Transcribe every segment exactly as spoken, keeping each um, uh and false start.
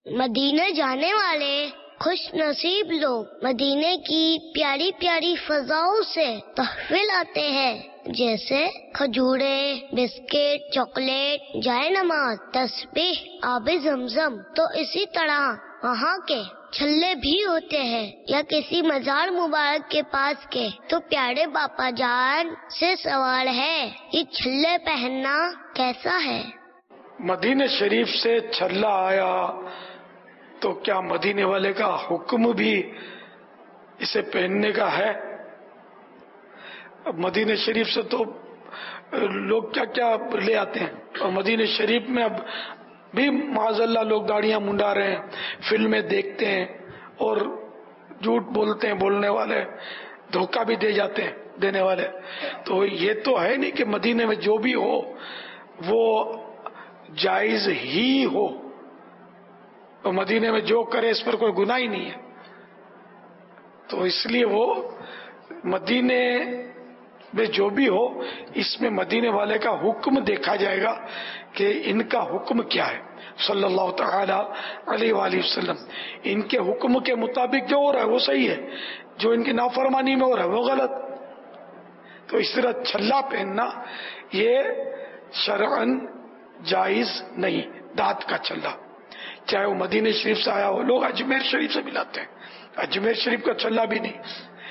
مدینے جانے والے خوش نصیب لوگ مدینے کی پیاری پیاری فضاؤں سے تحفے لاتے ہیں، جیسے کھجورے، بسکٹ، چاکلیٹ، جائے نماز، تسبیح، آب زمزم۔ تو اسی طرح وہاں کے چھلے بھی ہوتے ہیں، یا کسی مزار مبارک کے پاس کے۔ تو پیارے باپا جان سے سوال ہے، یہ چھلے پہننا کیسا ہے؟ مدینے شریف سے چھلا آیا تو کیا مدینے والے کا حکم بھی اسے پہننے کا ہے؟ اب مدینے شریف سے تو لوگ کیا کیا لے آتے ہیں، اور مدینے شریف میں اب بھی معاذ اللہ لوگ داڑیاں منڈا رہے ہیں، فلمیں دیکھتے ہیں اور جھوٹ بولتے ہیں، بولنے والے دھوکہ بھی دے جاتے ہیں دینے والے۔ تو یہ تو ہے نہیں کہ مدینے میں جو بھی ہو وہ جائز ہی ہو، اور مدینے میں جو کرے اس پر کوئی گناہ ہی نہیں ہے۔ تو اس لیے وہ مدینے میں جو بھی ہو، اس میں مدینے والے کا حکم دیکھا جائے گا کہ ان کا حکم کیا ہے صلی اللہ تعالی علیہ وآلہ وسلم۔ ان کے حکم کے مطابق جو ہو رہا ہے وہ صحیح ہے، جو ان کی نافرمانی میں ہو رہا ہے وہ غلط۔ تو اس طرح چھلا پہننا یہ شرعاً جائز نہیں۔ دانت کا چھلا، چاہے وہ مدینہ شریف سے آیا ہو، لوگ اجمیر شریف سے ملاتے ہیں، اجمیر شریف کا چھلا بھی نہیں۔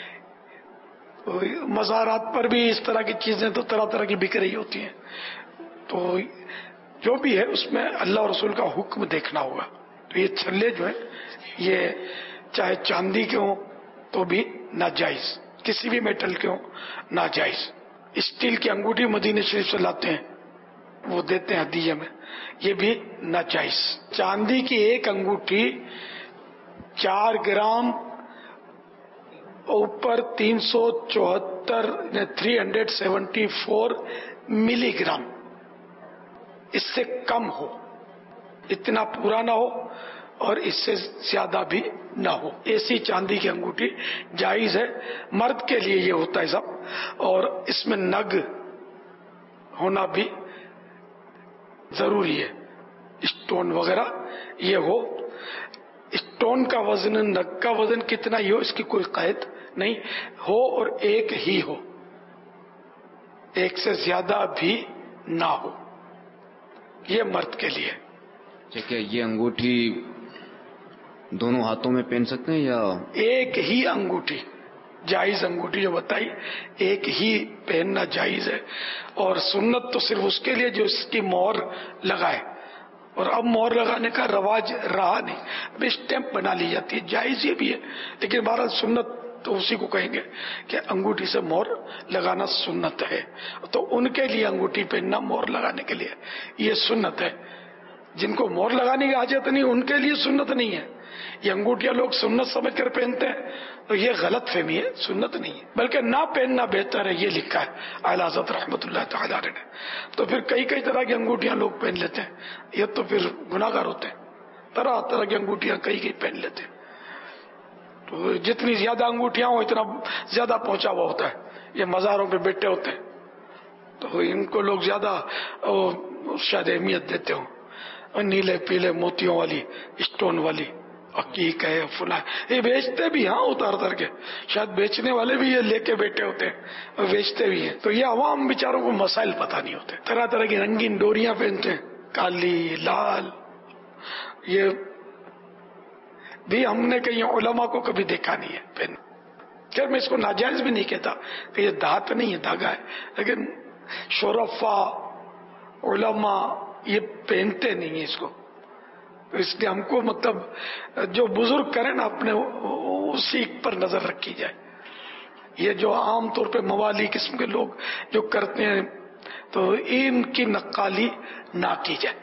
مزارات پر بھی اس طرح کی چیزیں تو طرح طرح کی بک رہی ہوتی ہیں۔ تو جو بھی ہے اس میں اللہ اور رسول کا حکم دیکھنا ہوگا۔ تو یہ چھلے جو ہیں یہ چاہے چاندی کے ہوں تو بھی ناجائز، کسی بھی میٹل کے ہوں ناجائز۔ اسٹیل کی انگوٹھی مدینہ شریف سے لاتے ہیں، وہ دیتے ہیں ہدیے میں، یہ بھی ناجائز۔ چاندی کی ایک انگوٹھی چار گرام اوپر تین سو چوہتر three hundred seventy four milligram, اس سے کم ہو، اتنا پورا نہ ہو اور اس سے زیادہ بھی نہ ہو، ایسی چاندی کی انگوٹھی جائز ہے۔ مرد کے لیے یہ ہوتا ہے سب، اور اس میں نگ ہونا بھی ضروری ہے، اسٹون وغیرہ یہ ہو۔ اسٹون کا وزن، نگ کا وزن کتنا ہی ہو اس کی کوئی قید نہیں ہو، اور ایک ہی ہو، ایک سے زیادہ بھی نہ ہو، یہ مرد کے لیے۔ کیا یہ انگوٹھی دونوں ہاتھوں میں پہن سکتے ہیں یا ایک ہی انگوٹھی؟ جائز انگوٹھی جو بتائی ایک ہی پہننا جائز ہے، اور سنت تو صرف اس کے لیے جو اس کی مہر لگائے، اور اب مہر لگانے کا رواج رہا نہیں، اب اسٹیمپ بنا لی جاتی ہے، جائز یہ بھی ہے، لیکن بہرحال سنت تو اسی کو کہیں گے کہ انگوٹھی سے مہر لگانا سنت ہے۔ تو ان کے لیے انگوٹھی پہننا مہر لگانے کے لیے یہ سنت ہے۔ جن کو مہر لگانے کی حاجت نہیں ان کے لیے سنت نہیں ہے۔ یہ انگوٹھیاں لوگ سنت سمجھ کر پہنتے ہیں، تو یہ غلط فہمی ہے، سنت نہیں ہے، بلکہ نہ پہننا بہتر ہے، یہ لکھا ہے اعلی حضرت رحمۃ اللہ تعالی علیہ نے۔ تو پھر کئی کئی طرح کی انگوٹھیاں لوگ پہن لیتے ہیں، یہ تو پھر گناہ گار ہوتے ہیں، طرح طرح کی انگوٹھیاں کئی کئی پہن لیتے ہیں۔ تو جتنی زیادہ انگوٹھیاں ہو اتنا زیادہ پہنچا ہوا ہوتا ہے، یہ مزاروں پہ بیٹھے ہوتے ہیں تو ان کو لوگ زیادہ شاید اہمیت دیتے ہوں، نیلے پیلے موتیوں والی، اسٹون والی، عقیق ہے، فلاں، یہ بیچتے بھی ہاں اتار اتار کے، شاید بیچنے والے بھی یہ لے کے بیٹھے ہوتے ہیں اور بیچتے بھی ہیں۔ تو یہ عوام بیچاروں کو مسائل پتہ نہیں ہوتے، طرح طرح کی رنگین ڈوریاں پہنتے ہیں، کالی، لال، یہ بھی ہم نے کہیں علماء کو کبھی دیکھا نہیں ہے پہن۔ خیر میں اس کو ناجائز بھی نہیں کہتا کہ یہ دھات نہیں ہے، دھاگا ہے، لیکن شرفا علماء یہ پہنتے نہیں ہیں اس کو، تو اس لیے ہم کو مطلب جو بزرگ کریں نا اپنے اسی پر نظر رکھی جائے۔ یہ جو عام طور پہ موالی قسم کے لوگ جو کرتے ہیں تو ان کی نقالی نہ کی جائے۔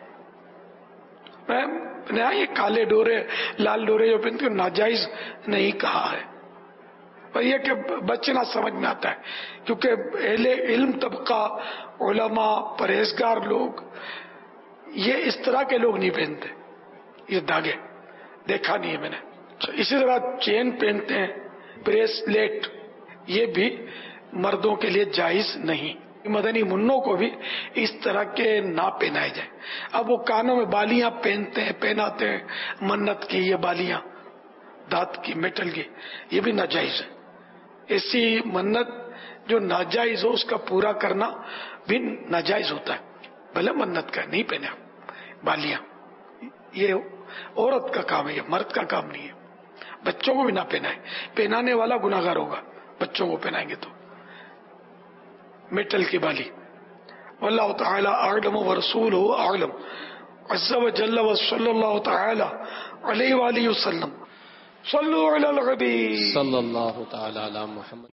میں یہ کالے ڈورے، لال ڈورے جو پہنتے ہیں ناجائز نہیں کہا ہے، پر یہ کہ بچنا سمجھ میں آتا ہے، کیونکہ اہل علم طبقہ، علماء، پرہیزگار لوگ یہ اس طرح کے لوگ نہیں پہنتے یہ دھاگے، دیکھا نہیں ہے میں نے۔ اسی طرح چین پہنتے ہیں، بریسلیٹ، یہ بھی مردوں کے لیے جائز نہیں۔ مدنی منوں کو بھی اس طرح کے نہ پہنائے جائیں. اب وہ کانوں میں بالیاں پہنتے ہیں پہناتے ہیں منت کی، یہ بالیاں دانت کی میٹل کی، یہ بھی ناجائز ہے. ایسی منت جو ناجائز ہو اس کا پورا کرنا بھی ناجائز ہوتا ہے. بھلے منت کا نہیں پہنے بالیاں، یہ عورت کا کام ہے، یہ مرد کا کام نہیں ہے. بچوں کو بھی نہ پہنائے، پہنانے والا گناہگار ہوگا بچوں کو پہنائیں گے تو میٹل کی بالی. واللہ تعالی اعلم ورسولہ اعلم عز وجل وصلی اللہ تعالی علیہ وآلہ وسلم. صلو علی الحبیب صلی اللہ تعالی علی محمد.